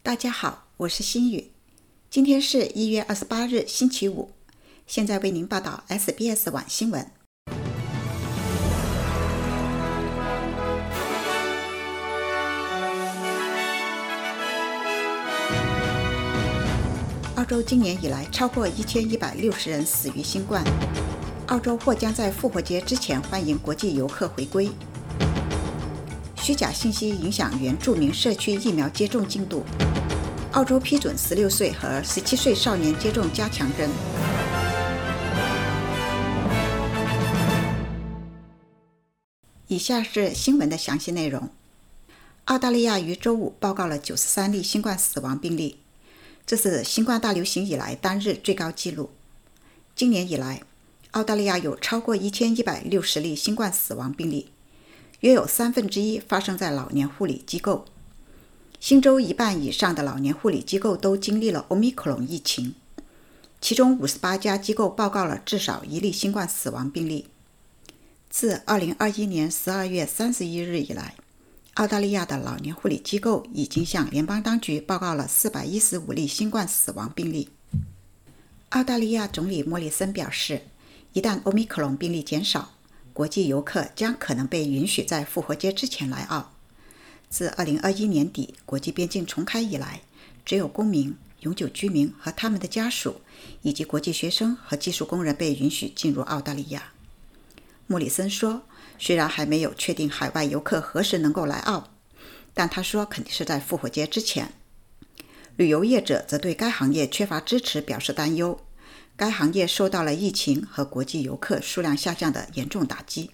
大家好，我是心雨。今天是1月28日，星期五。现在为您报道 SBS 晚新闻。澳洲今年以来超过1160人死于新冠。澳洲或将在复活节之前欢迎国际游客回归。虚假信息影响原住民社区疫苗接种进度。澳洲批准16岁和17岁少年接种加强针。以下是新闻的详细内容。澳大利亚于周五报告了93例新冠死亡病例，这是新冠大流行以来单日最高纪录。今年以来，澳大利亚有超过1160例新冠死亡病例，约有1/3发生在老年护理机构。新州一半以上的老年护理机构都经历了 Omicron 疫情，其中58家机构报告了至少1例新冠死亡病例。自2021年12月31日以来，澳大利亚的老年护理机构已经向联邦当局报告了415例新冠死亡病例。澳大利亚总理莫里森表示，一旦 Omicron 病例减少，国际游客将可能被允许在复活节之前来澳。自2021年底国际边境重开以来，只有公民、永久居民和他们的家属，以及国际学生和技术工人被允许进入澳大利亚。莫里森说，虽然还没有确定海外游客何时能够来澳，但他说肯定是在复活节之前。旅游业者则对该行业缺乏支持表示担忧，该行业受到了疫情和国际游客数量下降的严重打击。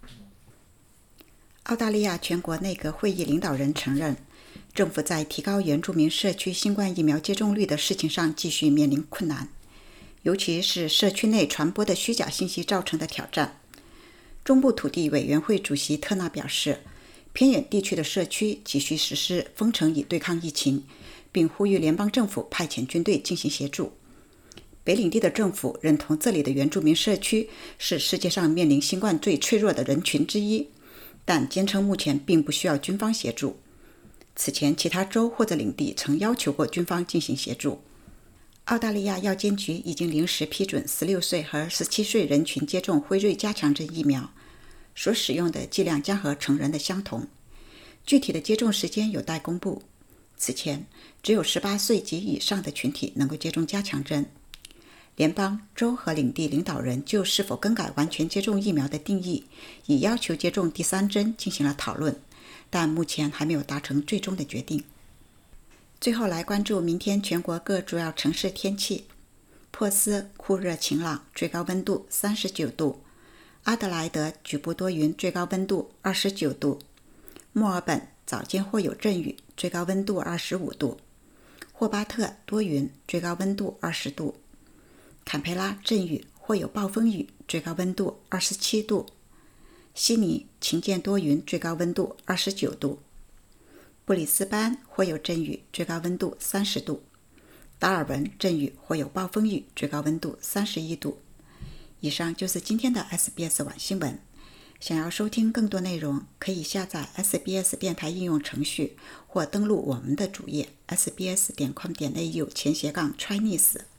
澳大利亚全国内阁会议领导人承认，政府在提高原住民社区新冠疫苗接种率的事情上继续面临困难，尤其是社区内传播的虚假信息造成的挑战。中部土地委员会主席特纳表示，偏远地区的社区急需实施封城以对抗疫情，并呼吁联邦政府派遣军队进行协助。北领地的政府认同这里的原住民社区是世界上面临新冠最脆弱的人群之一，但坚称目前并不需要军方协助。此前其他州或者领地曾要求过军方进行协助。澳大利亚药监局已经临时批准16岁和17岁人群接种辉瑞加强针疫苗，所使用的剂量将和成人的相同，具体的接种时间有待公布。此前只有18岁及以上的群体能够接种加强针。联邦、州和领地领导人就是否更改完全接种疫苗的定义，以要求接种第3针进行了讨论，但目前还没有达成最终的决定。最后来关注明天全国各主要城市天气。珀斯酷热晴朗，最高温度39度；阿德莱德局部多云，最高温度29度；墨尔本早间或有阵雨，最高温度25度；霍巴特多云，最高温度20度；坎培拉阵雨或有暴风雨，最高温度27度；悉尼晴间多云，最高温度29度；布里斯班或有阵雨，最高温度30度；达尔文阵雨或有暴风雨，最高温度31度。以上就是今天的 SBS 晚新闻。想要收听更多内容，可以下载 SBS 电台应用程序或登录我们的主页 sbs.com.au/Chinese。